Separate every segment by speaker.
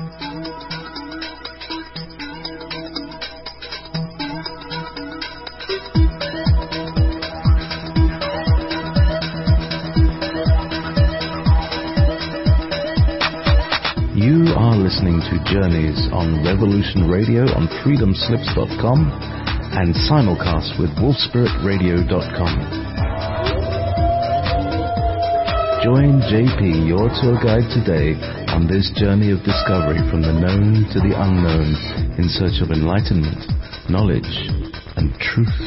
Speaker 1: You are listening to Journeys on Revolution Radio on freedomslips.com and simulcast with wolfspiritradio.com. Join JP, your tour guide today, on this journey of discovery from the known to the unknown in search of enlightenment, knowledge, and truth.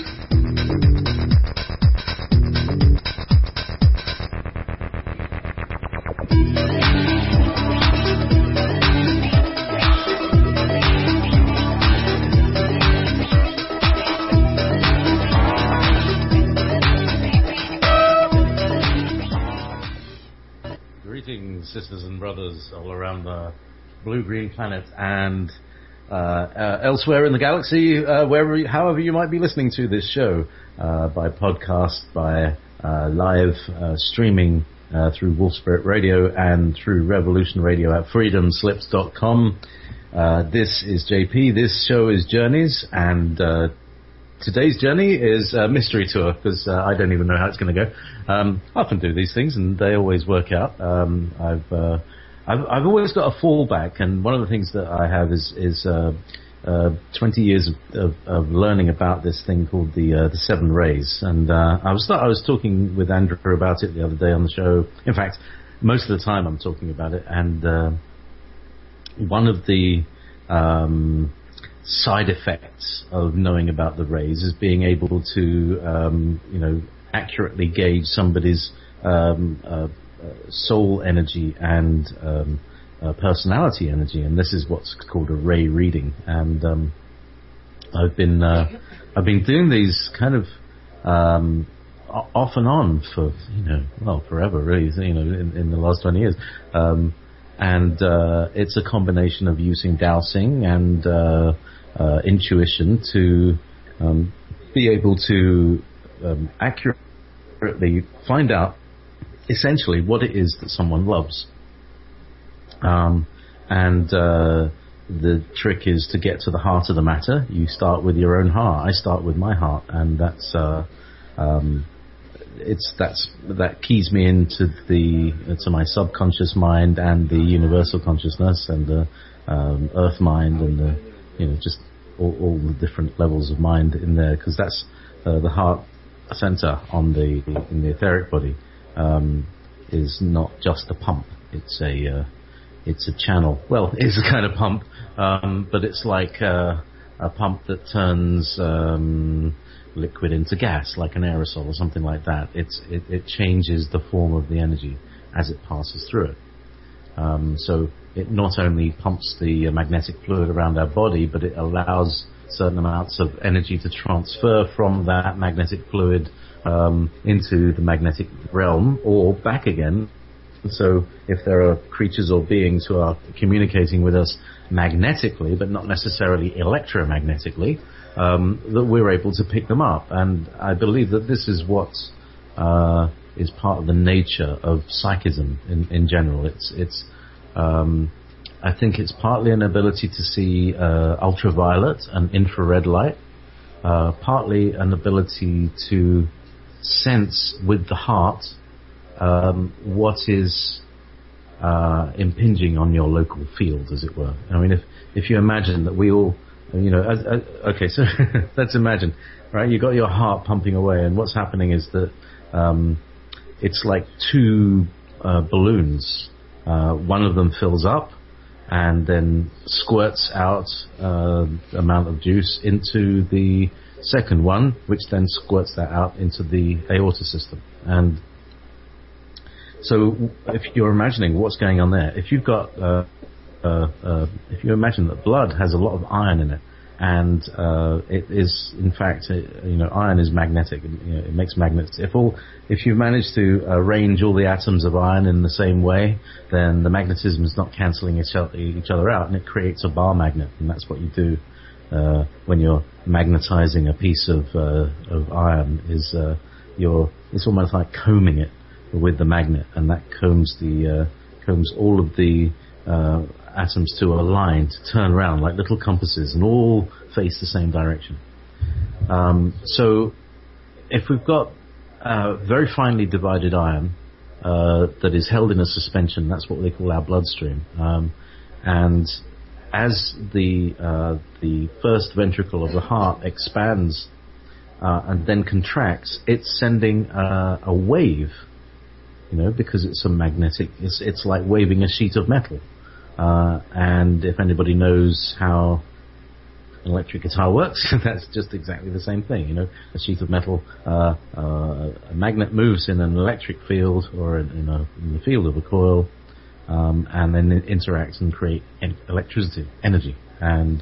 Speaker 1: Sisters and brothers all around the blue-green planet and elsewhere in the galaxy, however you might be listening to this show, by podcast, by live streaming through Wolf Spirit Radio and through Revolution Radio at freedomslips.com. This is JP. This show is Journeys, and today's journey is a mystery tour, because I don't even know how it's going to go. I often do these things, and they always work out. I've always got a fallback, and one of the things that I have is 20 years of learning about this thing called the Seven Rays. And I was talking with Andrew about it the other day on the show. In fact, most of the time I'm talking about it, and one of the side effects of knowing about the rays is being able to, accurately gauge somebody's soul energy and personality energy, and this is what's called a ray reading. And I've been doing these kind of off and on for forever, really. In the last 20 years. And it's a combination of using dowsing and intuition to be able to accurately find out essentially what it is that someone loves. The trick is to get to the heart of the matter. You start with your own heart. I start with my heart, and that keys me into my subconscious mind and the universal consciousness and the earth mind and the just all the different levels of mind in there, because that's the heart center in the etheric body is not just a pump. It's a channel. Well, it's a kind of pump, but it's like a pump that turns liquid into gas, like an aerosol or something like that. It changes the form of the energy as it passes through it. So it not only pumps the magnetic fluid around our body, but it allows certain amounts of energy to transfer from that magnetic fluid into the magnetic realm or back again. So if there are creatures or beings who are communicating with us magnetically, but not necessarily electromagnetically, that we're able to pick them up. And I believe that this is what is part of the nature of psychism in general. I think it's partly an ability to see ultraviolet and infrared light, partly an ability to sense with the heart what is impinging on your local field, as it were. I mean, if you imagine that we all, okay, so let's imagine, right? You got your heart pumping away, and what's happening is that it's like two balloons. One of them fills up and then squirts out amount of juice into the second one, which then squirts that out into the aorta system. And so if you're imagining what's going on there, if you've got if you imagine that blood has a lot of iron in it, and it is, in fact, iron is magnetic. It makes magnets. If you manage to arrange all the atoms of iron in the same way, then the magnetism is not cancelling each other out, and it creates a bar magnet. And that's what you do when you're magnetizing a piece of iron. It's almost like combing it with the magnet, and that combs all of the atoms to align, to turn around like little compasses and all face the same direction. So if we've got very finely divided iron that is held in a suspension, that's what they call our bloodstream. And as the first ventricle of the heart expands and then contracts, it's sending a wave, because it's a magnetic. It's like waving a sheet of metal. And if anybody knows how an electric guitar works, that's just exactly the same thing. A sheet of metal, a magnet moves in an electric field or in the field of a coil, and then it interacts and create electricity, energy. And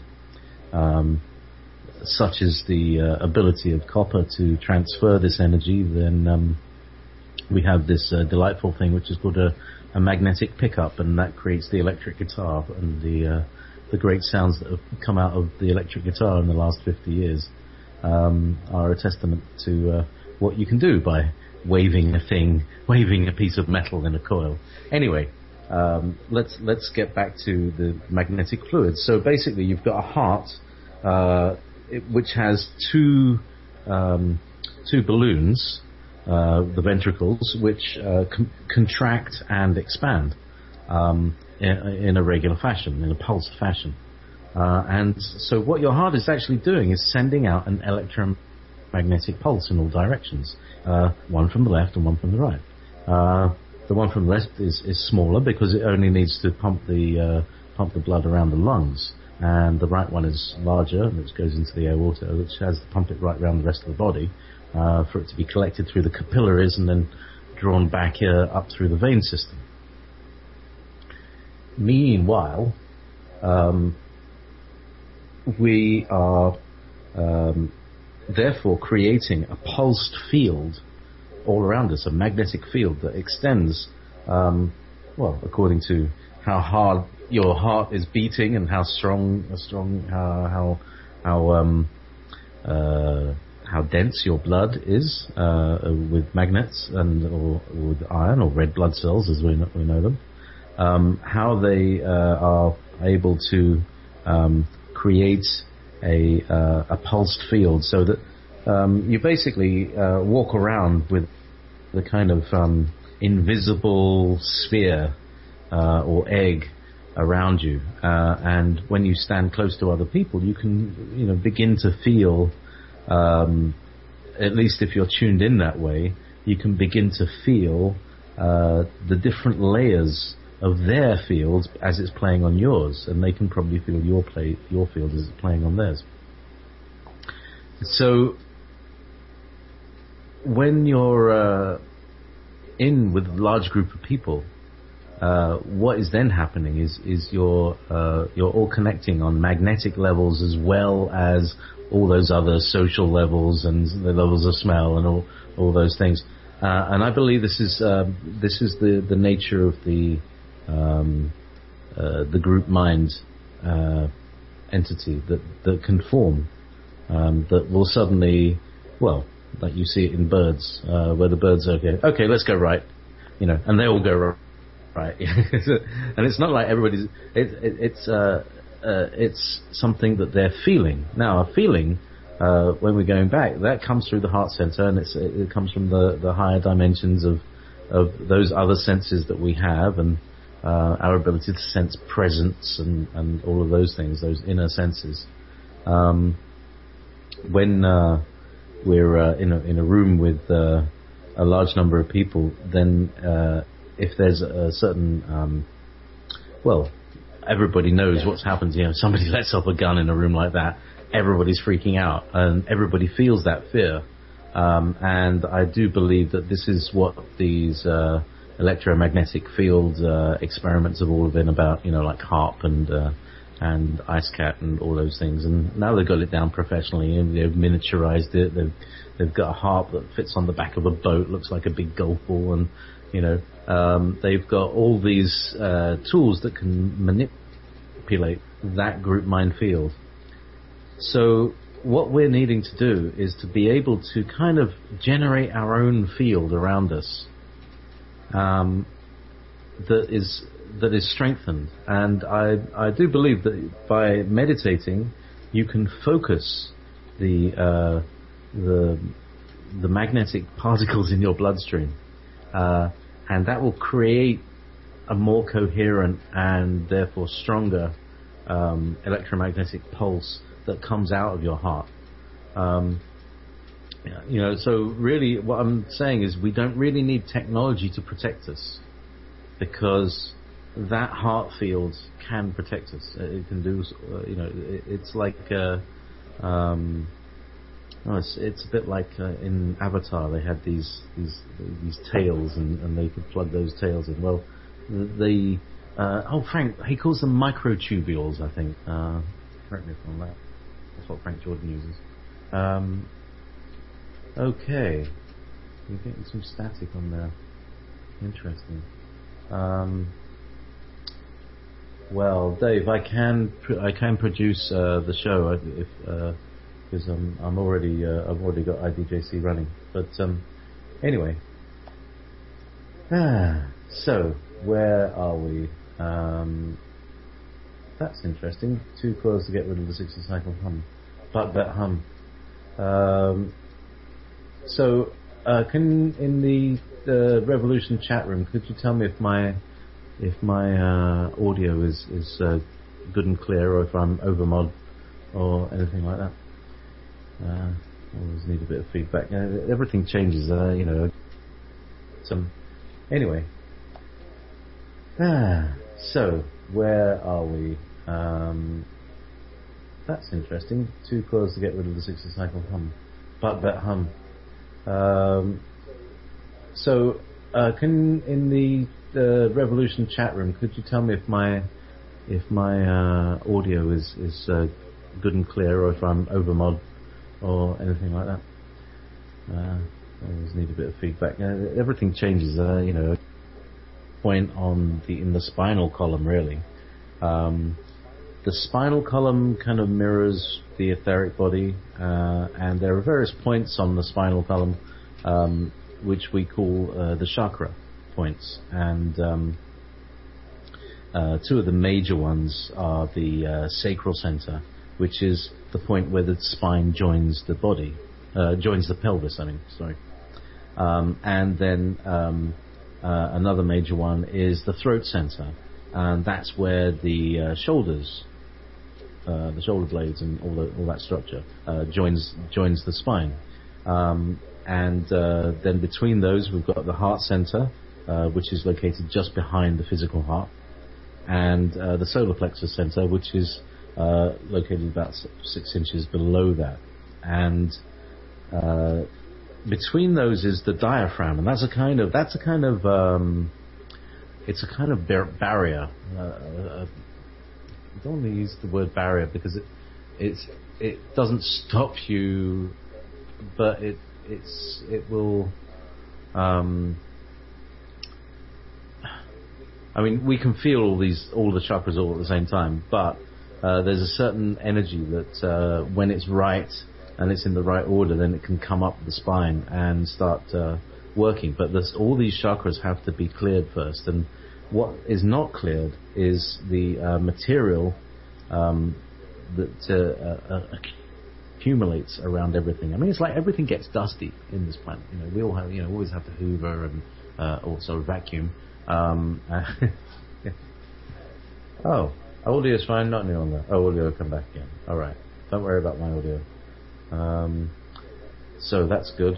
Speaker 1: such is the ability of copper to transfer this energy. Then we have this delightful thing which is called a magnetic pickup, and that creates the electric guitar. And the great sounds that have come out of the electric guitar in the last 50 years are a testament to what you can do by waving a piece of metal in a coil. Anyway, let's get back to the magnetic fluid. So basically, you've got a heart which has two balloons, the ventricles, which contract and expand in a regular fashion, in a pulsed fashion. And so what your heart is actually doing is sending out an electromagnetic pulse in all directions, one from the left and one from the right. The one from the left is smaller because it only needs to pump the blood around the lungs. And the right one is larger, which goes into the aorta, which has to pump it right around the rest of the body for it to be collected through the capillaries and then drawn back up through the vein system. Meanwhile, we are therefore creating a pulsed field all around us, a magnetic field that extends, according to how hard your heart is beating and how dense your blood is with magnets or with iron or red blood cells, as we know them. How they are able to create a pulsed field, so that you basically walk around with the kind of invisible sphere or egg around you, and when you stand close to other people, you can begin to feel, at least if you're tuned in that way, you can begin to feel the different layers of their fields as it's playing on yours, and they can probably feel your field as it's playing on theirs. So when you're in with a large group of people, what is then happening is you're all connecting on magnetic levels as well as all those other social levels and the levels of smell and all those things. And I believe this is the nature of the group mind entity that can form, that will suddenly, like you see it in birds, where the birds are okay, let's go right, and they all go right. And it's not like everybody's. It's something that they're feeling. Now, a feeling, when we're going back, that comes through the heart center, and it comes from the higher dimensions of those other senses that we have, and our ability to sense presence and all of those things, those inner senses. When we're in a room with a large number of people, then if there's a certain, everybody knows what's happened. Somebody lets off a gun in a room like that, everybody's freaking out, and everybody feels that fear. And I do believe that this is what these electromagnetic field experiments have all been about. Like HAARP and IceCat and all those things. And now they've got it down professionally, and they've miniaturized it. They've got a HAARP that fits on the back of a boat, looks like a big golf ball, and they've got all these tools that can manipulate that group mind field. So what we're needing to do is to be able to kind of generate our own field around us, that is that is strengthened, and I do believe that by meditating, you can focus the magnetic particles in your bloodstream, and that will create a more coherent and therefore stronger electromagnetic pulse that comes out of your heart. So really what I'm saying is we don't really need technology to protect us, because that heart field can protect us. It can do, it's like, it's a bit like in Avatar. They had these tails, and they could plug those tails in. Well, Frank, he calls them microtubules, I think. Correct me if I'm wrong. That's what Frank Jordan uses. Okay, you're getting some static on there. Interesting. Well, Dave, I can produce the show because I've already got IDJC running. But anyway, so where are we? That's interesting. 2 coils to get rid of the 60 cycle hum. But that hum. So can in the Revolution chat room, could you tell me if my audio is good and clear, or if I'm overmod or anything like that? Always need a bit of feedback. Everything changes, Anyway. So where are we? That's interesting. 2 coils to get rid of the 60 cycle hum. But that hum. So can in the Revolution chat room, could you tell me if my audio is good and clear, or if I'm overmod or anything like that? Always need a bit of feedback. Everything changes, point in the spinal column, really. The spinal column kind of mirrors the etheric body, and there are various points on the spinal column which we call the chakra points, and 2 of the major ones are the sacral center, which is the point where the spine joins the body, joins the pelvis, and then another major one is the throat center, and that's where the shoulders, the shoulder blades and all that structure joins the spine, and then between those we've got the heart center, which is located just behind the physical heart, and the solar plexus center, which is located about 6 inches below that, and between those is the diaphragm, and it's a kind of barrier. I don't want to use the word barrier because it doesn't stop you, but it will. We can feel all the chakras all at the same time, but there's a certain energy that when it's right and it's in the right order, then it can come up the spine and start working. But all these chakras have to be cleared first, and what is not cleared is the material that accumulates around everything. It's like everything gets dusty in this planet. We all have, always have to hoover and also vacuum. Oh, audio's fine, not any longer. Oh, audio will come back again. All right, don't worry about my audio. So that's good.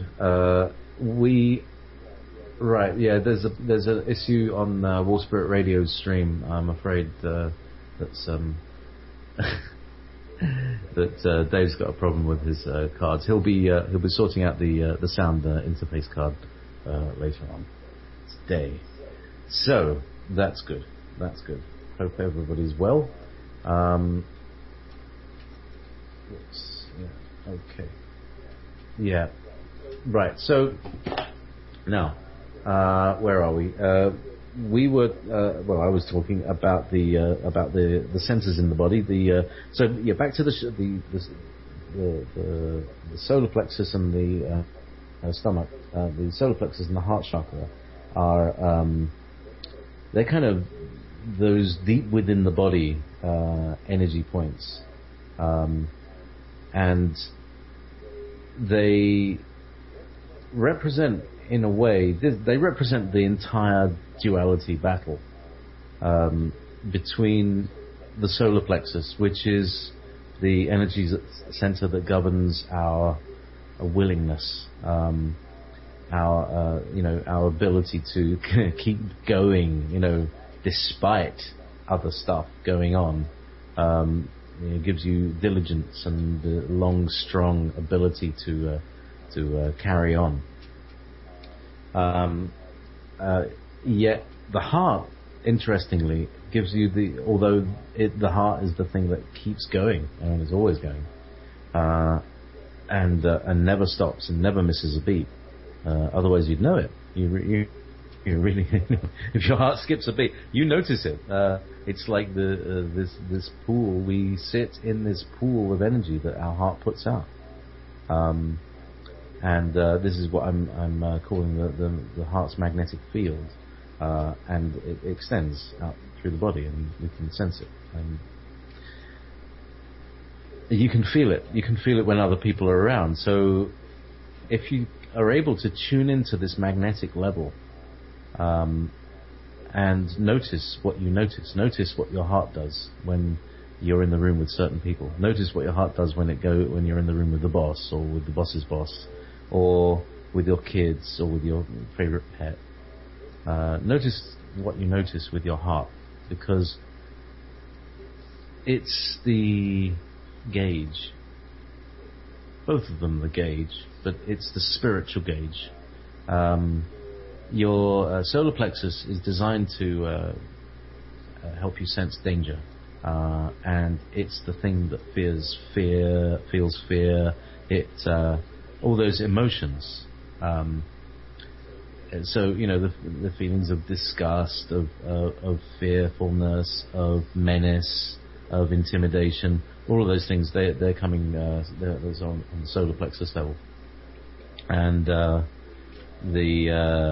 Speaker 1: There's an issue on War Spirit Radio's stream. I'm afraid that's that Dave's got a problem with his cards. He'll be sorting out the sound interface card later on today. So that's good. Hope everybody's well. Okay. Yeah. Right. So now, where are we? We were. I was talking about the sensors in the body. Back to the solar plexus and the stomach. The solar plexus and the heart chakra are. They're kind of those deep within the body energy points, and they represent, in a way, they represent the entire duality battle between the solar plexus, which is the energy center that governs our willingness, our ability to keep going, despite other stuff going on. It gives you diligence and the long, strong ability to carry on. Yet the heart, interestingly, gives you the heart is the thing that keeps going and is always going, and never stops and never misses a beat. Otherwise, you'd know it. You really, if your heart skips a beat, you notice it. It's like this pool. We sit in this pool of energy that our heart puts out, and this is what I'm calling the heart's magnetic field, and it extends out through the body, and we can sense it. You can feel it. You can feel it when other people are around. So, if you are able to tune into this magnetic level, and notice what you notice. Notice what your heart does when you're in the room with certain people. Notice what your heart does when you're in the room with the boss, or with the boss's boss, or with your kids, or with your favorite pet. Notice what you notice with your heart, because it's the gauge. Both of them the gauge, but it's the spiritual gauge. Your solar plexus is designed to help you sense danger, and it's the thing that feels fear, all those emotions. So the feelings of disgust, of fearfulness, of menace, of intimidation, all of those things, they're coming. They're on the solar plexus level, and the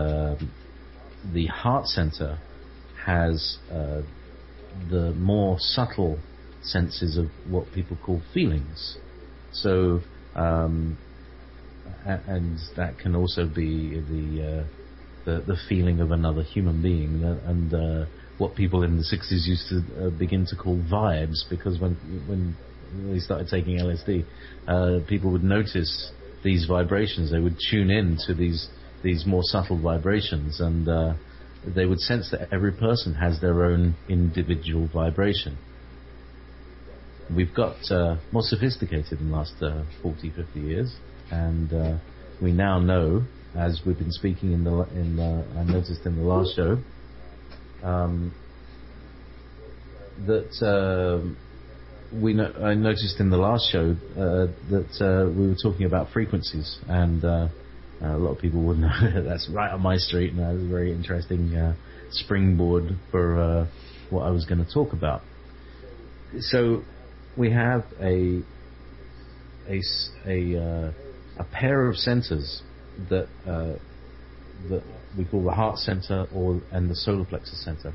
Speaker 1: heart center has the more subtle senses of what people call feelings. So, and that can also be the feeling of another human being, and what people in the 60s used to begin to call vibes, because when they started taking LSD, people would notice these vibrations. They would tune in to these more subtle vibrations, and they would sense that every person has their own individual vibration. We've got more sophisticated in the last 40, 50 years, and we now know, as we've been speaking I noticed in the last show, I noticed in the last show that we were talking about frequencies, and a lot of people would know that's right up my street, and that was a very interesting springboard for what I was going to talk about. So we have a pair of centers that we call the heart center and the solar plexus center,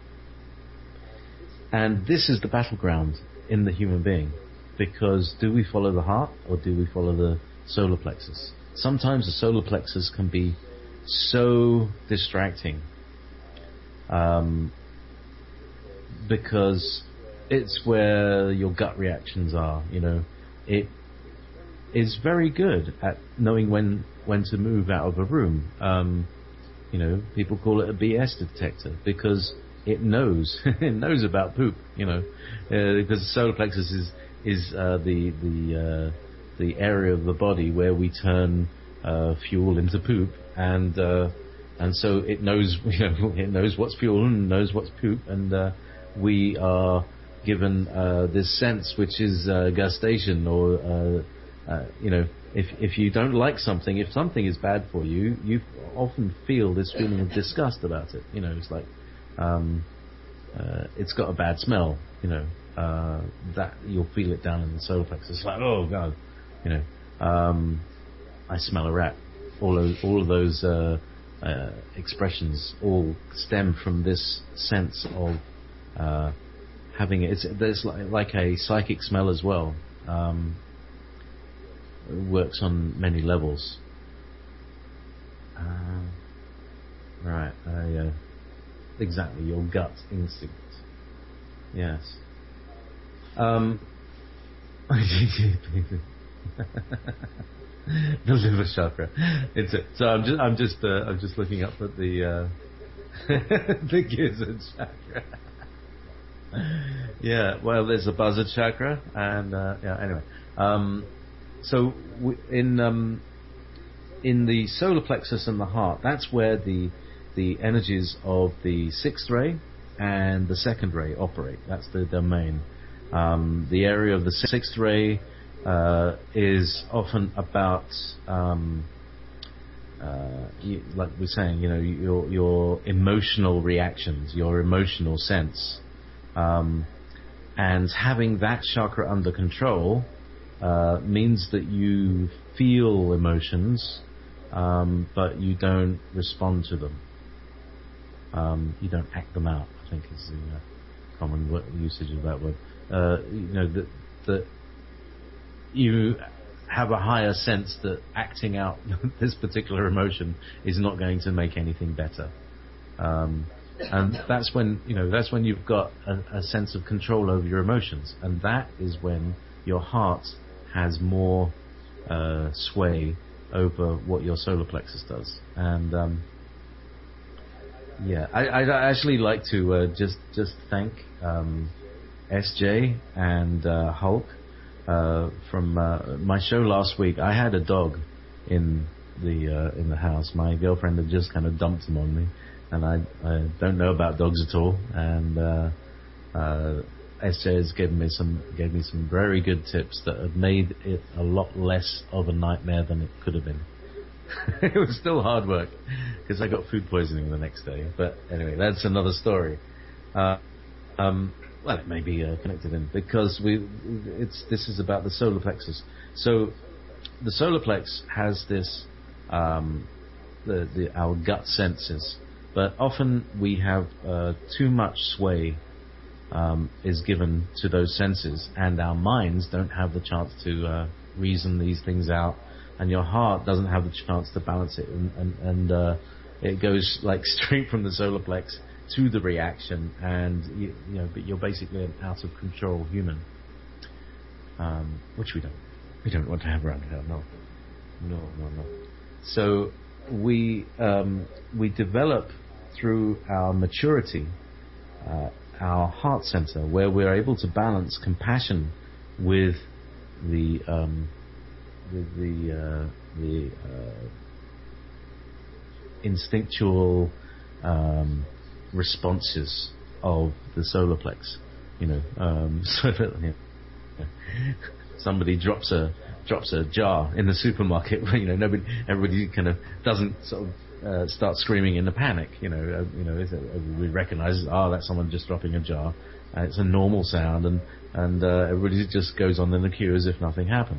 Speaker 1: and this is the battleground in the human being, because do we follow the heart or do we follow the solar plexus? Sometimes the solar plexus can be so distracting, because it's where your gut reactions are. It is very good at knowing when to move out of a room. People call it a BS detector, because it knows it knows about poop. Because the solar plexus is the area of the body where we turn fuel into poop, and so it knows it knows what's fuel and knows what's poop, and we are given this sense, which is gustation, or if you don't like something, if something is bad for you, you often feel this feeling of disgust about it. It's like it's got a bad smell. That you'll feel it down in the solar plexus. It's like, oh god, I smell a rat. All of those expressions all stem from this sense of having it. There's like a psychic smell as well. It works on many levels. Right. Exactly. Your gut instinct. Yes. The liver chakra. So I'm just looking up at the the gizzard chakra. Yeah. Well, there's the buzzard chakra, and yeah. Anyway. So in the solar plexus and the heart, that's where the energies of the sixth ray and the second ray operate. That's the domain. The area of the sixth ray is often about, like we're saying, your emotional reactions, your emotional sense, and having that chakra under control means that you feel emotions, but you don't respond to them. You don't act them out, I think is the common usage of that word. That you have a higher sense that acting out this particular emotion is not going to make anything better. And that's when you've got a sense of control over your emotions, and that is when your heart has more sway over what your solar plexus does. And I'd actually like to just thank SJ and Hulk from my show last week. I had a dog in the house. My girlfriend had just kind of dumped him on me, and I don't know about dogs at all. And SJ has gave me some very good tips that have made it a lot less of a nightmare than it could have been. It was still hard work because I got food poisoning the next day. But anyway, that's another story. Well, it may be connected in because this is about the solar plexus. So the solar plex has this our gut senses, but often we have too much sway is given to those senses, and our minds don't have the chance to reason these things out, and your heart doesn't have the chance to balance it, and it goes like straight from the solar plex to the reaction, and but you're basically an out of control human, which we don't want to have around here. No. So we develop through our maturity our heart center, where we're able to balance compassion with the instinctual responses of the solar plex. So that somebody drops a jar in the supermarket. Everybody kind of doesn't sort of start screaming in a panic. We recognise, that's someone just dropping a jar. It's a normal sound, and everybody just goes on in the queue as if nothing happened.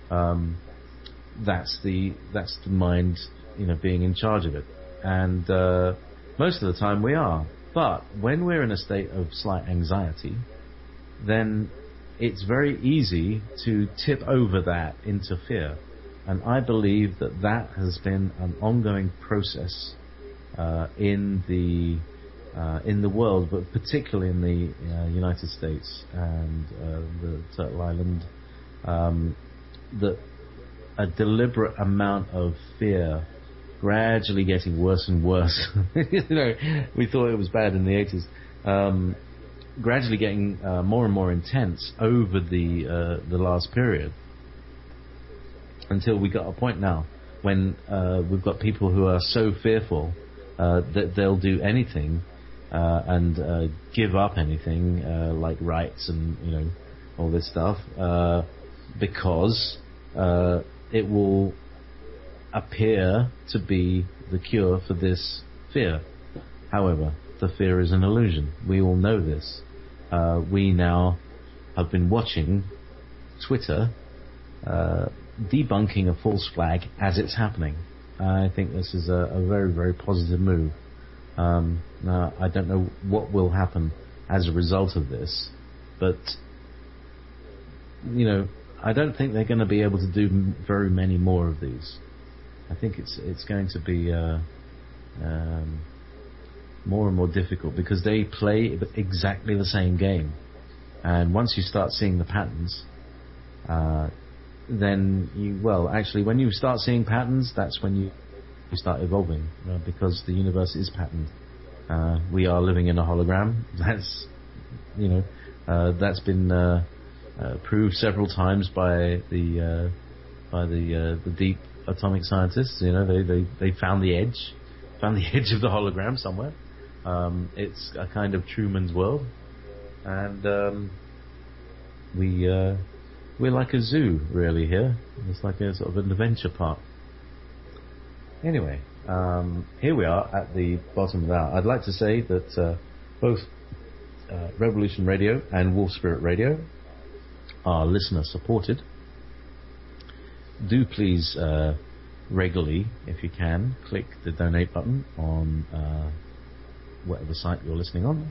Speaker 1: That's the mind, being in charge of it, and most of the time we are. But when we're in a state of slight anxiety, then it's very easy to tip over that into fear. And I believe that has been an ongoing process in the world, but particularly in the United States and the Turtle Island, that a deliberate amount of fear gradually getting worse and worse. We thought it was bad in the 80s. Gradually getting more and more intense over the last period, until we got a point now when we've got people who are so fearful that they'll do anything and give up anything, like rights and all this stuff, because it will appear to be the cure for this fear. However, the fear is an illusion. We all know this. We now have been watching Twitter debunking a false flag as it's happening. I think this is a very, very positive move. Now, I don't know what will happen as a result of this. But I don't think they're going to be able to do very many more of these. I think it's going to be more and more difficult because they play exactly the same game, and once you start seeing the patterns, then when you start seeing patterns, that's when you start evolving, because the universe is patterned. We are living in a hologram. That's been proved several times by the deep atomic scientists. They found the edge of the hologram somewhere. It's a kind of Truman's world, and we're like a zoo really here. It's like a sort of an adventure park. Anyway, here we are at the bottom of the hour. I'd like to say that both Revolution Radio and Wolf Spirit Radio are listener supported. Do please regularly, if you can, click the donate button on whatever site you're listening on.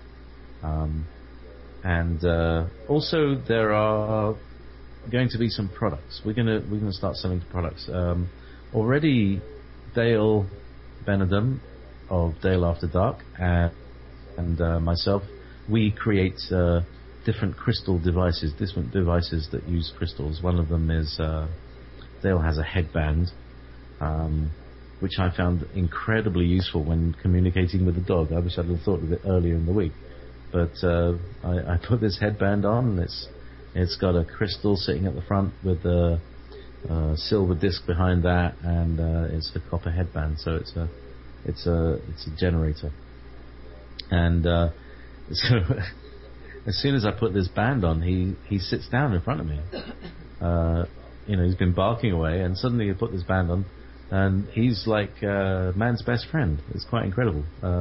Speaker 1: And also there are going to be some products. We're gonna start selling products. Already Dale Benedum of Dale After Dark and myself, we create different crystal devices, different devices that use crystals. One of them is Dale has a headband, which I found incredibly useful when communicating with the dog. I wish I'd have thought of it earlier in the week, but I put this headband on, and it's got a crystal sitting at the front with a silver disc behind that, and it's a copper headband, so it's a generator. And so as soon as I put this band on, he sits down in front of me. He's been barking away, and suddenly he put this band on, and he's like man's best friend. It's quite incredible.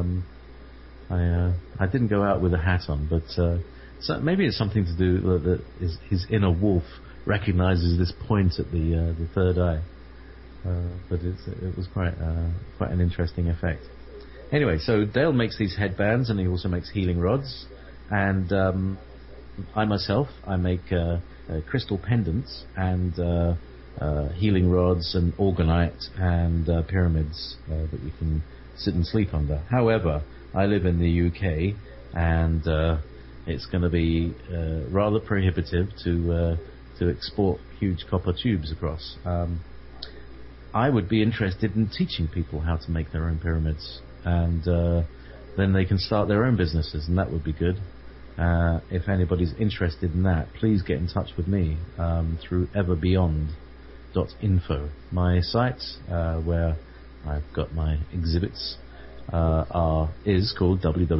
Speaker 1: I didn't go out with a hat on, but so maybe it's something to do that his inner wolf recognizes this point at the third eye. But it was quite an interesting effect. Anyway, so Dale makes these headbands, and he also makes healing rods, and I myself make crystal pendants and healing rods and orgonite and pyramids that you can sit and sleep under. However, I live in the UK, and it's going to be rather prohibitive to export huge copper tubes across. I would be interested in teaching people how to make their own pyramids, and then they can start their own businesses, and that would be good. If anybody's interested in that, please get in touch with me through everbeyond.info. My site, where I've got my exhibits, is called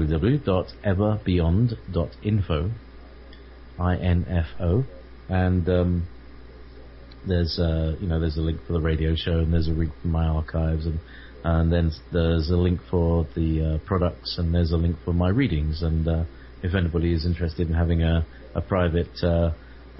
Speaker 1: www.everbeyond.info, info, and there's a link for the radio show, and there's a link for my archives, and then there's a link for the products, and there's a link for my readings. And if anybody is interested in having a private to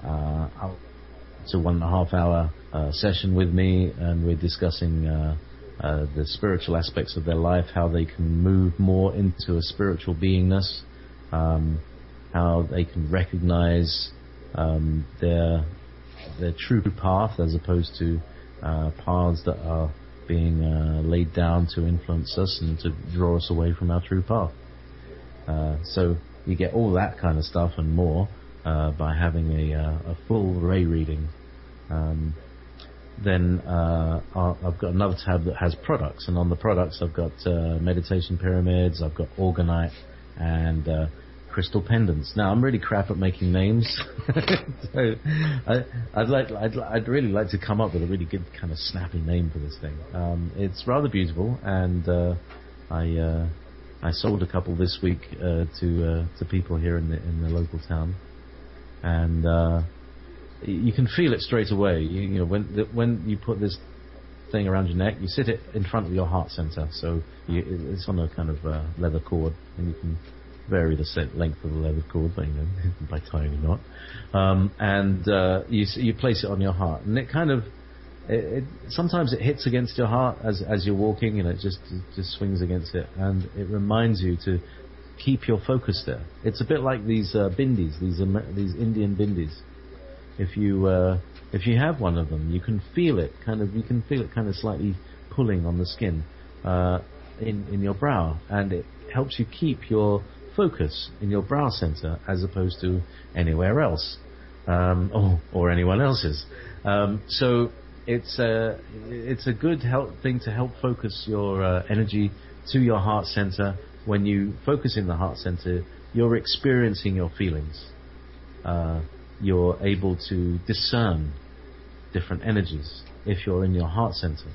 Speaker 1: 1.5 hour session with me, and we're discussing the spiritual aspects of their life, how they can move more into a spiritual beingness, how they can recognize their true path, as opposed to paths that are being laid down to influence us and to draw us away from our true path. So you get all that kind of stuff and more by having a full Ray reading. Then I've got another tab that has products, and on the products I've got meditation pyramids, I've got orgonite, and crystal pendants. Now, I'm really crap at making names. So I'd really like to come up with a really good kind of snappy name for this thing. It's rather beautiful, and I sold a couple this week to people here in the local town, and you can feel it straight away. You know, when you put this thing around your neck, you sit it in front of your heart center, so it's on a kind of leather cord, and you can vary the length of the leather cord by tying a knot, and you place it on your heart, and it kind of sometimes it hits against your heart as you're walking, and it just swings against it, and it reminds you to keep your focus there. It's a bit like these bindis, these Indian bindis. If you have one of them, you can feel it kind of slightly pulling on the skin in your brow, and it helps you keep your focus in your brow center as opposed to anywhere else, or anyone else's. So it's a good thing to help focus your energy to your heart center. When you focus in the heart center, you're experiencing your feelings. You're able to discern different energies if you're in your heart center.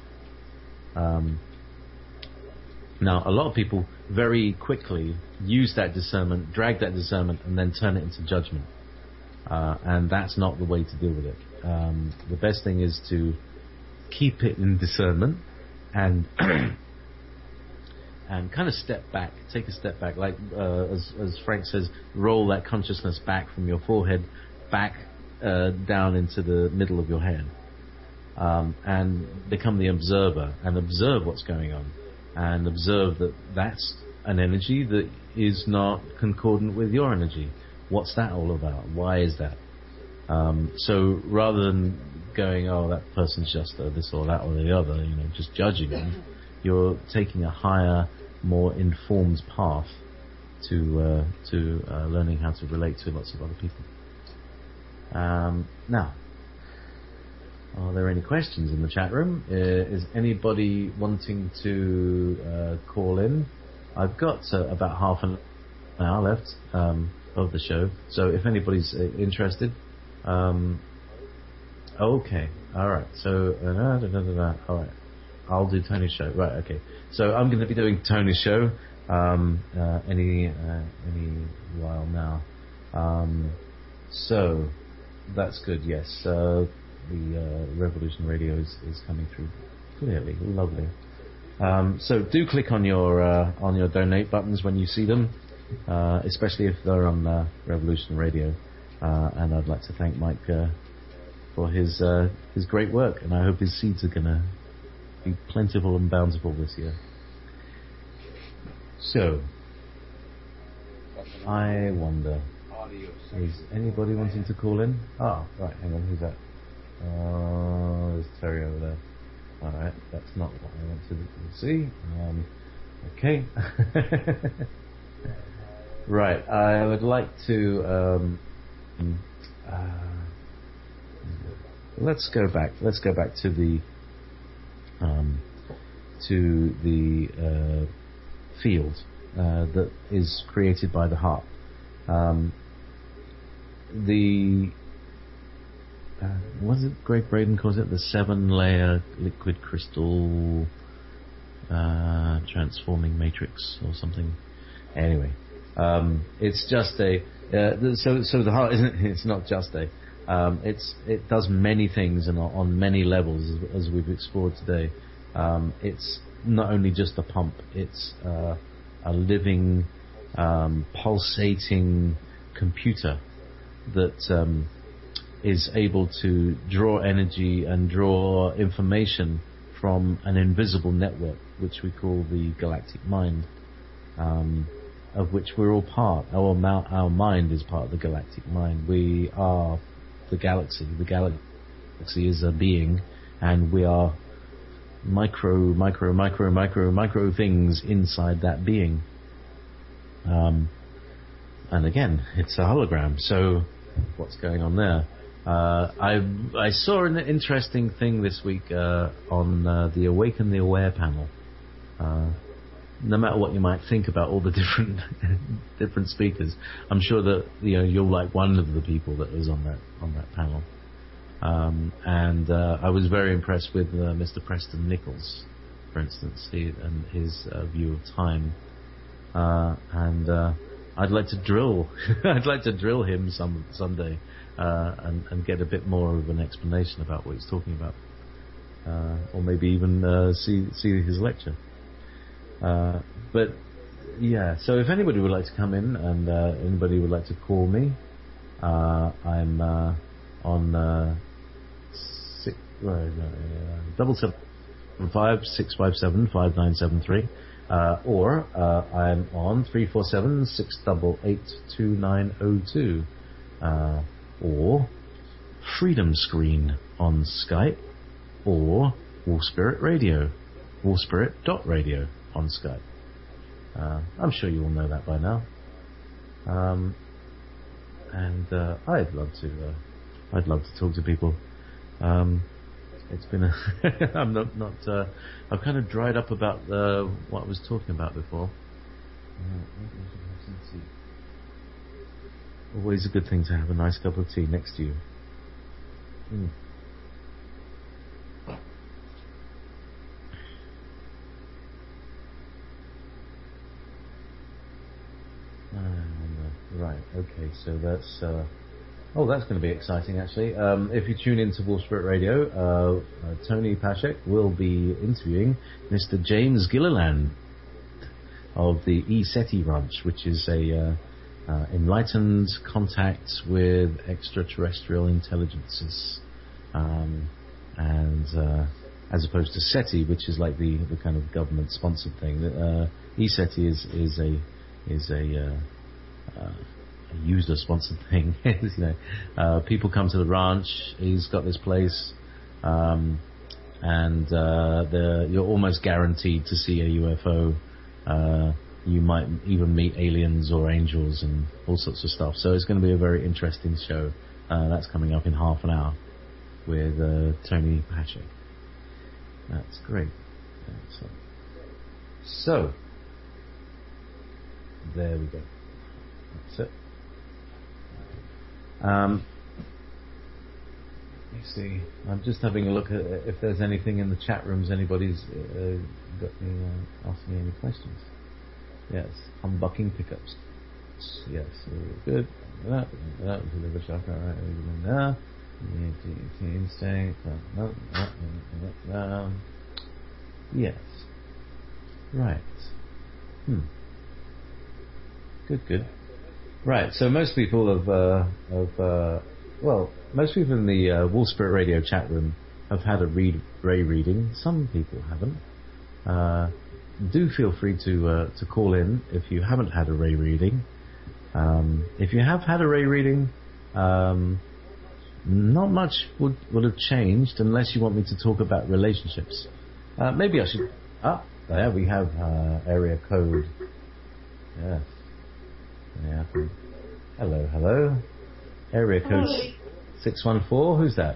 Speaker 1: Now, a lot of people very quickly use that discernment, drag that discernment, and then turn it into judgment. And that's not the way to deal with it. The best thing is to keep it in discernment and and kind of take a step back, like as Frank says, roll that consciousness back from your forehead back down into the middle of your head, and become the observer and observe what's going on, and observe that that's an energy that is not concordant with your energy. What's that all about? Why is that? So rather than going, oh, that person's just this or that or the other, just judging them, you're taking a higher, more informed path to learning how to relate to lots of other people. Now, are there any questions in the chat room? Is anybody wanting to call in? I've got about half an hour left of the show, so if anybody's interested. Okay, all right. So, all right. I'll do Tony's show. Right. Okay. So I'm going to be doing Tony's show any while now. So that's good. Yes. The Revolution Radio is coming through clearly. Lovely. So do click on your donate buttons when you see them, especially if they're on Revolution Radio. And I'd like to thank Mike for his great work, and I hope his seeds are going to be plentiful and bountiful this year. So, I wonder, is anybody wanting to call in? Oh, right, hang on, who's that? Oh, there's Terry over there. Alright, that's not what I want to see. Okay. Right, I would like to let's go back to the field that is created by the heart. What is it Greg Braden calls it? The 7-layer liquid crystal transforming matrix or something. Anyway, it's just so the heart isn't. It's not just a. It does many things and on many levels, as we've explored today. It's not only just a pump, it's a living, pulsating computer that is able to draw energy and draw information from an invisible network, which we call the galactic mind, of which we're all part. Our mind is part of the galactic mind. We are the galaxy. The galaxy is a being, and we are micro things inside that being. And again, it's a hologram. So, what's going on there? I saw an interesting thing this week on the Awaken the Aware panel. No matter what you might think about all the different speakers, I'm sure that you'll like one of the people that was on that panel. And I was very impressed with Mr. Preston Nichols, for instance, and his view of time. And I'd like to drill him someday and get a bit more of an explanation about what he's talking about, or maybe even see his lecture. But yeah, so if anybody would like to come in and anybody would like to call me, I'm on 775-657-5973. Or I'm on 347-688-2902. Or Freedom Screen on Skype, or Wolf Spirit Radio, wolfspirit.radio on Skype. I'm sure you all know that by now. I'd love to talk to people. It's been I've kind of dried up about what I was talking about before. Always a good thing to have a nice cup of tea next to you. Right, okay, so that's that's going to be exciting actually. If you tune into Wolf Spirit Radio, Tony Pashek will be interviewing Mr. James Gilliland of the ESETI Ranch, which is a enlightened contact with extraterrestrial intelligences, and as opposed to SETI, which is like the kind of government sponsored thing. ESETI is a user sponsored thing. People come to the ranch. He's got this place, and you're almost guaranteed to see a UFO. You might even meet aliens or angels and all sorts of stuff. So it's going to be a very interesting show. That's coming up in half an hour with Tony Pashek. That's great. So there we go. That's it. Let me see. I'm just having a look at if there's anything in the chat rooms. Anybody's asked me any questions. Yes, humbucking pickups. Yes, good. That deliver shock. All right, instinct. Yes. Right. Good. Right. So most people most people in the Wolf Spirit Radio chat room have had a Ray reading. Some people haven't. Do feel free to call in if you haven't had a Ray reading. If you have had a Ray reading, not much would have changed unless you want me to talk about relationships. Maybe I should. There we have area code. Yes. Yeah. Hello. Area code 614. Who's that?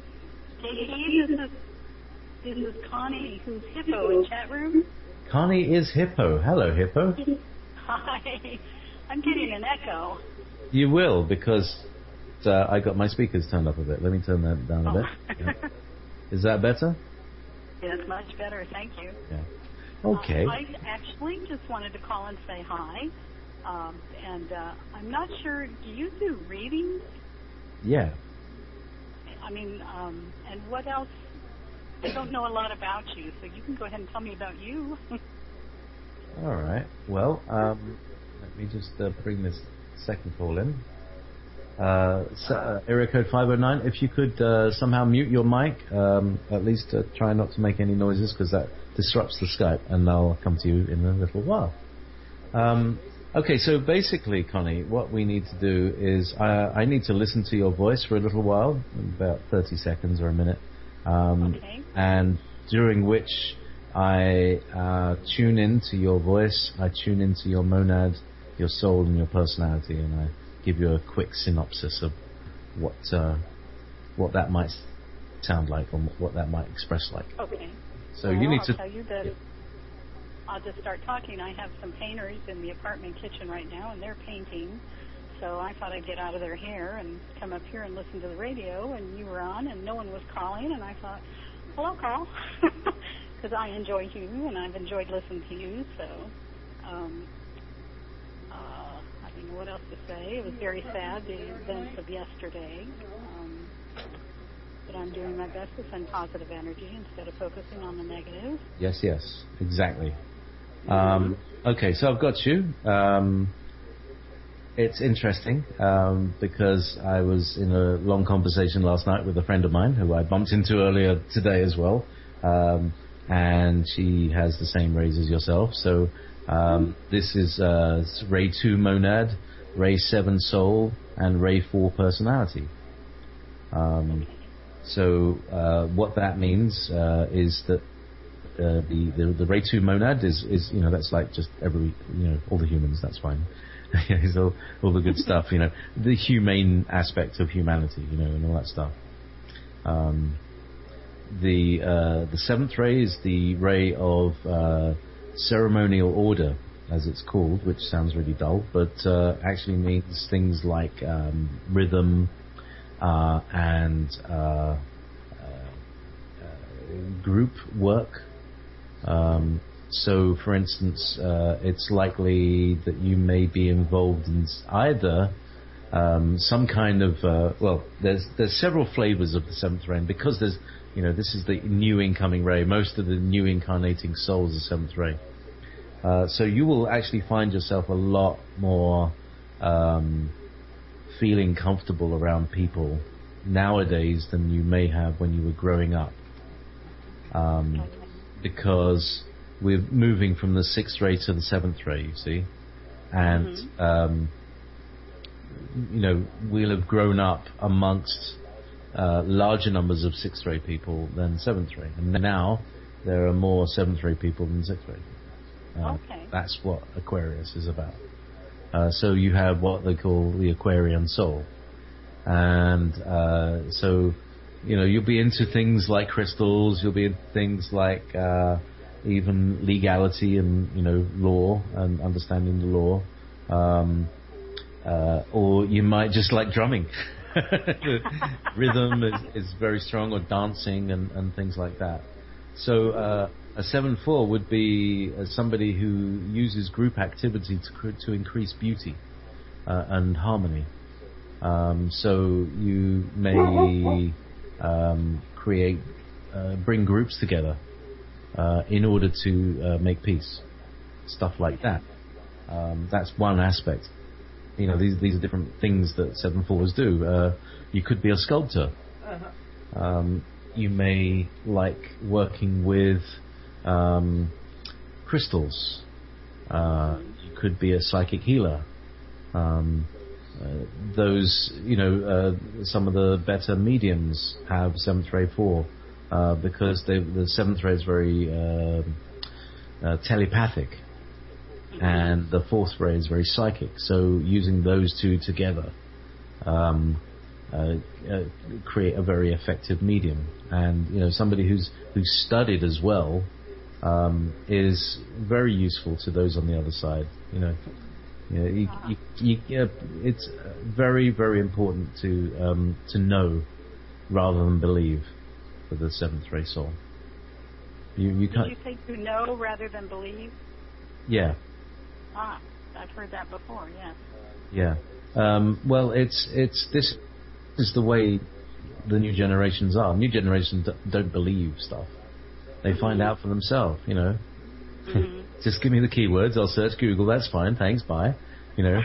Speaker 2: This is Connie, who's Hippo in chat room.
Speaker 1: Connie is Hippo. Hello, Hippo.
Speaker 2: Hi. I'm getting an echo.
Speaker 1: You will, because I got my speakers turned up a bit. Let me turn that down a bit. Yeah. Is that better?
Speaker 2: Yes, much better. Thank you.
Speaker 1: Yeah. Okay.
Speaker 2: I actually just wanted to call and say hi. I'm not sure, do you do readings?
Speaker 1: Yeah.
Speaker 2: I mean, and what else? I don't know a lot about you, so you can go ahead and tell me about you.
Speaker 1: All right. Well, let me just bring this second call in. Area code 509. If you could somehow mute your mic, at least try not to make any noises, because that disrupts the Skype, and I'll come to you in a little while. Okay, so basically, Connie, what we need to do is I need to listen to your voice for a little while, about 30 seconds or a minute,
Speaker 2: okay.
Speaker 1: And during which I tune into your voice, I tune into your monad, your soul, and your personality, and I give you a quick synopsis of what that might sound like, or what that might express like.
Speaker 2: Okay.
Speaker 1: So you need to.
Speaker 2: I'll tell you that. I'll just start talking. I have some painters in the apartment kitchen right now, and they're painting. So I thought I'd get out of their hair and come up here and listen to the radio, and you were on, and no one was calling, and I thought, well, I'll call, because I enjoy you, and I've enjoyed listening to you, so I don't know what else to say. It was very sad, the events of yesterday, but I'm doing my best to send positive energy instead of focusing on the negative.
Speaker 1: Yes, exactly. Okay, so I've got you. It's interesting because I was in a long conversation last night with a friend of mine who I bumped into earlier today as well. and she has the same rays as yourself. So this is Ray 2 monad, Ray 7 soul, and Ray 4 personality. So what that means is that the Ray 2 monad is that's like just all the humans. That's fine. It's all the good stuff. The humane aspect of humanity. And all that stuff. The seventh ray is the ray of ceremonial order, as it's called, which sounds really dull, but actually means things like rhythm and group work. So, for instance, it's likely that you may be involved in either some kind of there's several flavors of the seventh ray, and because there's this is the new incoming ray. Most of the new incarnating souls are seventh ray. So you will actually find yourself a lot more feeling comfortable around people nowadays than you may have when you were growing up. Because we're moving from the sixth ray to the seventh ray, you see. And, we'll have grown up amongst larger numbers of sixth ray people than seventh ray. And now there are more seventh ray people than sixth ray. That's what Aquarius is about. So you have what they call the Aquarian soul. And so, you'll be into things like crystals, you'll be into things like even legality and, law and understanding the law. Or you might just like drumming. Rhythm is very strong, or dancing and things like that. So a 7/4 would be somebody who uses group activity to increase beauty and harmony. So you may bring groups together in order to make peace, stuff like that. That's one aspect. These are different things that 7/4s do. You could be a sculptor. You may like working with crystals. You could be a psychic healer. Those, some of the better mediums have 7th ray 4 because the 7th ray is very telepathic, and the 4th ray is very psychic. So using those two together create a very effective medium. And somebody who's studied as well is very useful to those on the other side. It's very, very important to know rather than believe for the 7th ray soul. You can't.
Speaker 2: Did you say to know rather than believe?
Speaker 1: Yeah.
Speaker 2: I've heard that before. Yes.
Speaker 1: Yeah. Well, this is the way the new generations are. New generations don't believe stuff. They find out for themselves. Just give me the keywords. I'll search Google. That's fine. Thanks. Bye.
Speaker 2: Yes.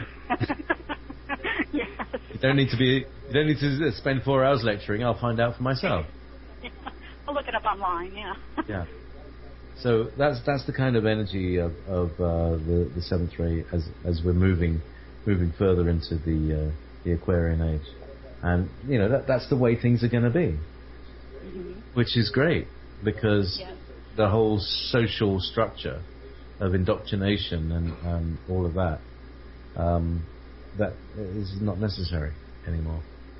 Speaker 1: You don't need to spend 4 hours lecturing. I'll find out for myself.
Speaker 2: I'll look it up online. Yeah.
Speaker 1: Yeah. So that's the kind of energy of the 7th ray as we're moving further into the Aquarian age, and that's the way things are going to be, which is great because the whole social structure of indoctrination and all of that that is not necessary anymore.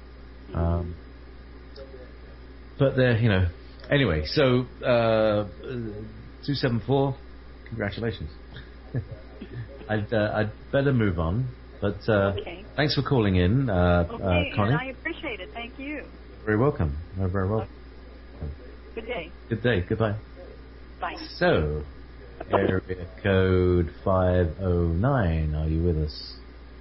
Speaker 1: But there, anyway. So 274, congratulations. I'd better move on, but thanks for calling in, Connie.
Speaker 2: I appreciate it. Thank you.
Speaker 1: Very welcome. You're very welcome.
Speaker 2: Good day.
Speaker 1: Good day. Goodbye.
Speaker 2: Bye.
Speaker 1: So, area code 509. Are you with us?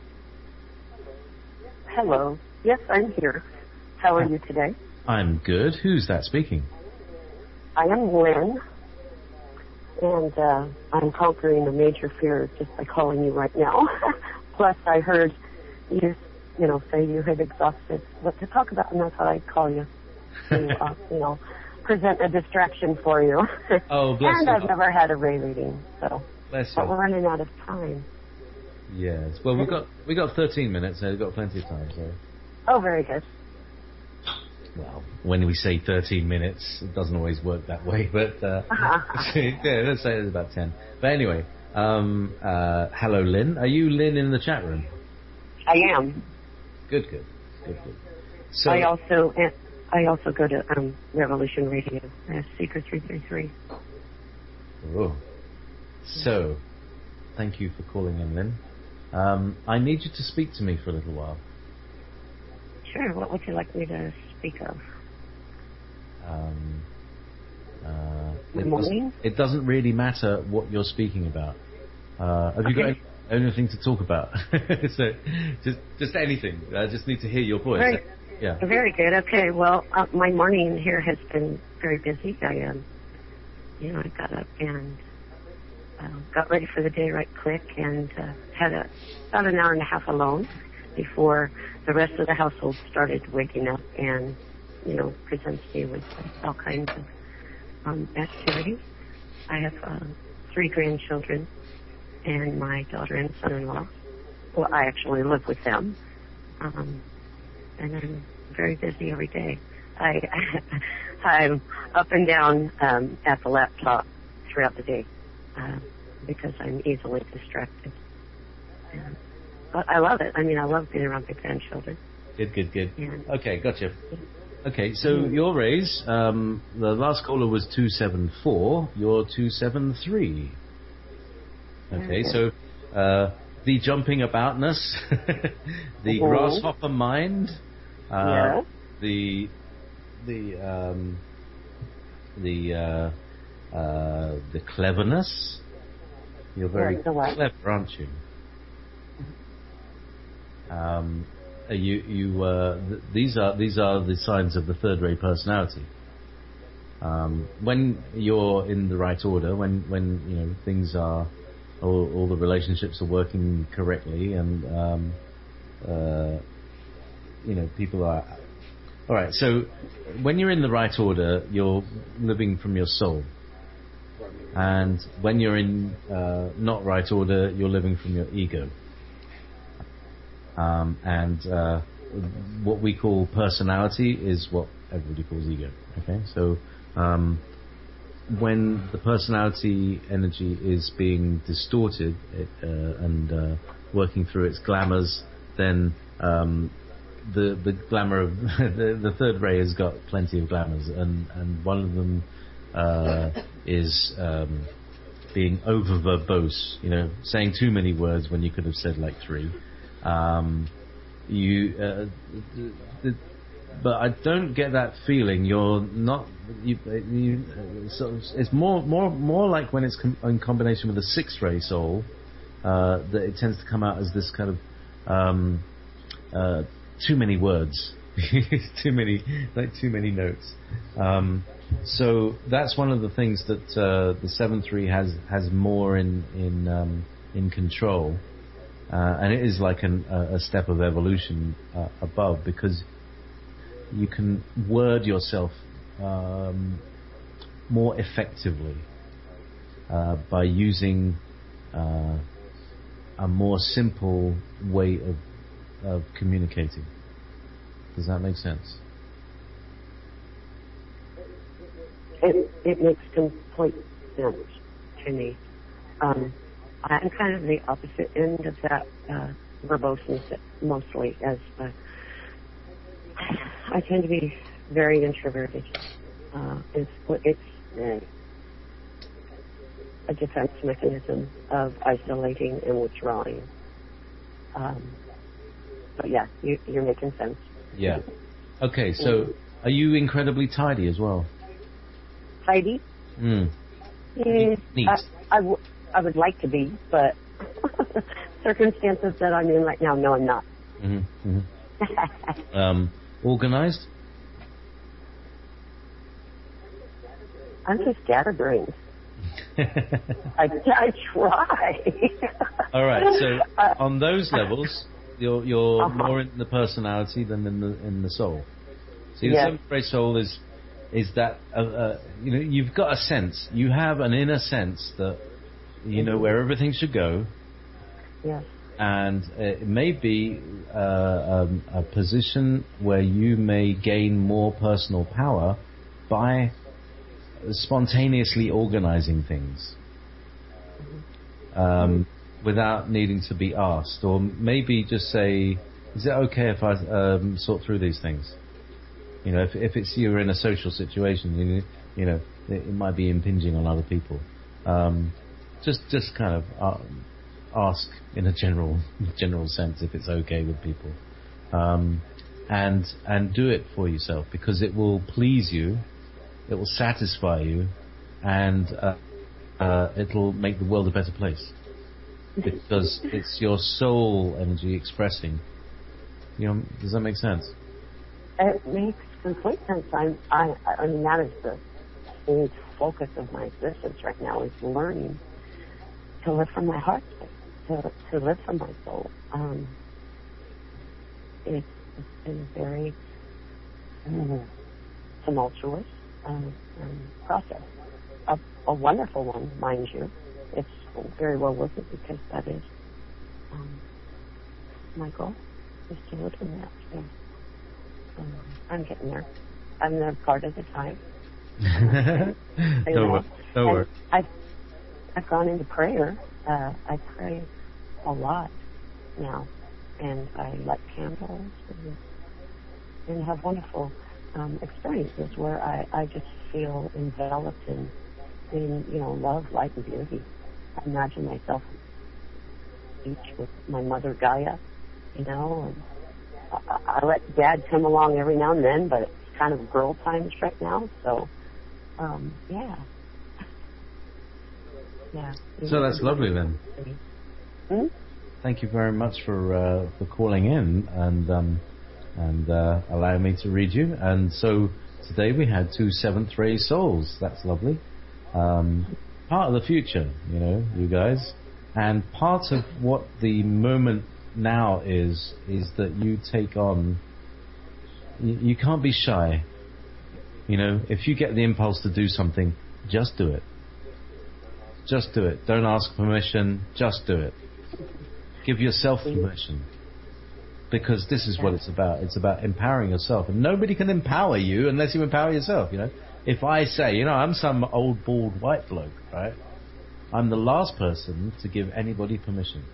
Speaker 3: Hello. Yes, I'm here. How are you today?
Speaker 1: I'm good. Who's that speaking?
Speaker 3: I am Lynn, and I'm conquering a major fear just by calling you right now. Plus, I heard you say you had exhausted what to talk about, and I thought I'd call you to, present a distraction for you.
Speaker 1: Oh, bless
Speaker 3: and
Speaker 1: you.
Speaker 3: I've never had a Ray reading, so.
Speaker 1: Bless you.
Speaker 3: But we're running out of time.
Speaker 1: Yes. Well, we got 13 minutes, so we've got plenty of time. So.
Speaker 3: Oh, very good.
Speaker 1: Well, when we say 13 minutes, it doesn't always work that way, but yeah, let's say it's about 10. But anyway, hello, Lynn. Are you Lynn in the chat room?
Speaker 3: I am.
Speaker 1: Good. So
Speaker 3: I also go to Revolution Radio, Seeker 333.
Speaker 1: Oh. So, thank you for calling in, Lynn. I need you to speak to me for a little while.
Speaker 3: Sure. What would you like me to speak of?
Speaker 1: It doesn't really matter what you're speaking about. Have you got anything to talk about? So, just anything. I just need to hear your voice.
Speaker 3: Right.
Speaker 1: Yeah.
Speaker 3: Very good. Okay. Well, my morning here has been very busy. I got up and got ready for the day right quick, and had about an hour and a half alone before the rest of the household started waking up and, presents me with all kinds of activities. I have 3 grandchildren and my daughter and son-in-law. Well, I actually live with them. And I'm very busy every day. I'm up and down at the laptop throughout the day because I'm easily distracted. But I love it. I mean, I love being around my grandchildren.
Speaker 1: Good.
Speaker 3: And,
Speaker 1: okay, gotcha. Okay, so your raise, the last caller was 274, you're 273. Okay, so the jumping aboutness, the grasshopper mind, the cleverness. You're very clever, aren't you? These are the signs of the third ray personality. When you're in the right order, when things are, all the relationships are working correctly, and people are all right. So when you're in the right order, you're living from your soul, and when you're in not right order, you're living from your ego. What we call personality is what everybody calls ego. Okay, so when the personality energy is being distorted and working through its glamours, then the glamour of the third ray has got plenty of glamours, and one of them is being over verbose, saying too many words when you could have said like 3. But I don't get that feeling. You're not. It's more like when it's in combination with a 6-ray soul that it tends to come out as this kind of too many words, too many notes. So that's one of the things that the 7-3 has more in control. And it is like a step of evolution above, because you can word yourself more effectively by using a more simple way of communicating. Does that make sense? It
Speaker 3: makes complete sense to me. I'm kind of the opposite end of that verboseness, mostly, as I tend to be very introverted. It's a defense mechanism of isolating and withdrawing. But yeah, you're making sense.
Speaker 1: Yeah. Okay, so are you incredibly tidy as well?
Speaker 3: Tidy?
Speaker 1: Neat.
Speaker 3: I would like to be, but circumstances that I'm in right now, no, I'm not.
Speaker 1: Organized?
Speaker 3: I'm just scatterbrained. I try.
Speaker 1: All right. So on those levels, you're more in the personality than in the soul. See, the 7th ray soul is is that you've got a sense, you have an inner sense that you know where everything should go.
Speaker 3: Yes.
Speaker 1: And it may be a position where you may gain more personal power by spontaneously organizing things without needing to be asked, or maybe just say, "Is it okay if I sort through these things?" If it's you're in a social situation, it might be impinging on other people. Just kind of ask in a general sense if it's okay with people, and do it for yourself, because it will please you, it will satisfy you, and it'll make the world a better place, because it's your soul energy expressing. Does that make sense?
Speaker 3: It makes complete sense. I mean, that is the whole focus of my existence right now, is learning to live from my heart, to live from my soul. It's been a very tumultuous process. A wonderful one, mind you. It's very well worth it, because that is my goal, is to live in that. So, I'm getting there. I'm there part of the time.
Speaker 1: Don't worry.
Speaker 3: I've gone into prayer. I pray a lot now, and I light candles and have wonderful experiences where I just feel enveloped in love, light, and beauty. I imagine myself each with my mother Gaia, and I let Dad come along every now and then, but it's kind of girl times right now, so yeah. So
Speaker 1: that's lovely then. Thank you very much for calling in and allowing me to read you. And so today we had 2 seventh ray souls. That's lovely. Part of the future, you guys, and part of what the moment now is that you take on. You can't be shy. If you get the impulse to do something, just do it. Just do it. Don't ask permission. Just do it. Give yourself permission. Because this is what it's about. It's about empowering yourself. And nobody can empower you unless you empower yourself, If I say, I'm some old, bald, white bloke, right? I'm the last person to give anybody permission.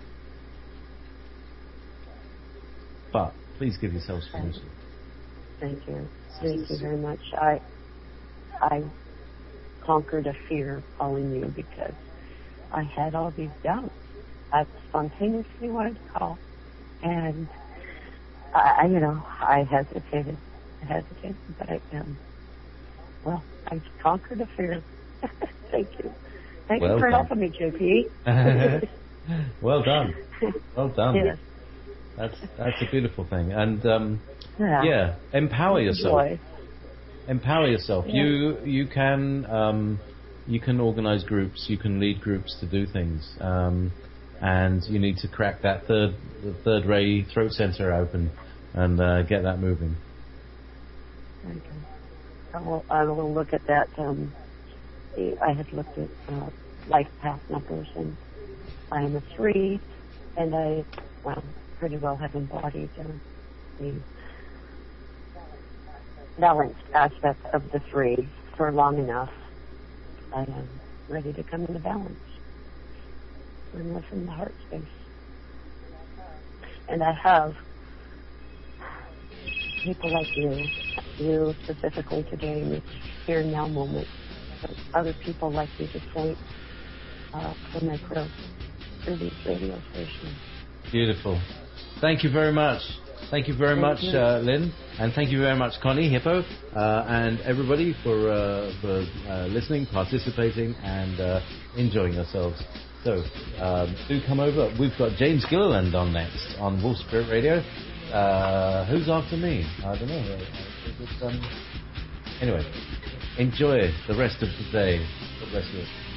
Speaker 1: But please give yourselves permission.
Speaker 3: Thank you. Thank you very much. I conquered a fear calling you, because I had all these doubts. I spontaneously wanted to call, and I hesitated, but I conquered a fear. Thank you. Thank you for helping me, JP.
Speaker 1: Well done. Well done.
Speaker 3: Yes.
Speaker 1: That's a beautiful thing. And empower yourself.
Speaker 3: Joy.
Speaker 1: Empower yourself.
Speaker 3: Yeah.
Speaker 1: You can organize groups. You can lead groups to do things. And you need to crack that third ray throat center open and get that moving.
Speaker 3: Okay. I will look at that. I had looked at life path numbers, and I am a 3, and I pretty well have embodied the balanced aspect of the 3 for long enough. I am ready to come into balance and live in the heart space. And I have people like you specifically today in this here and now moment, but other people like you to point for my growth through these radio stations.
Speaker 1: Beautiful. Thank you very much. Thank you very much, Lynn, and thank you very much, Connie, Hippo, and everybody for listening, participating, and enjoying yourselves. So, do come over. We've got James Gilliland on next on Wolf Spirit Radio. Who's after me? I don't know. Anyway, enjoy the rest of the day. God bless you.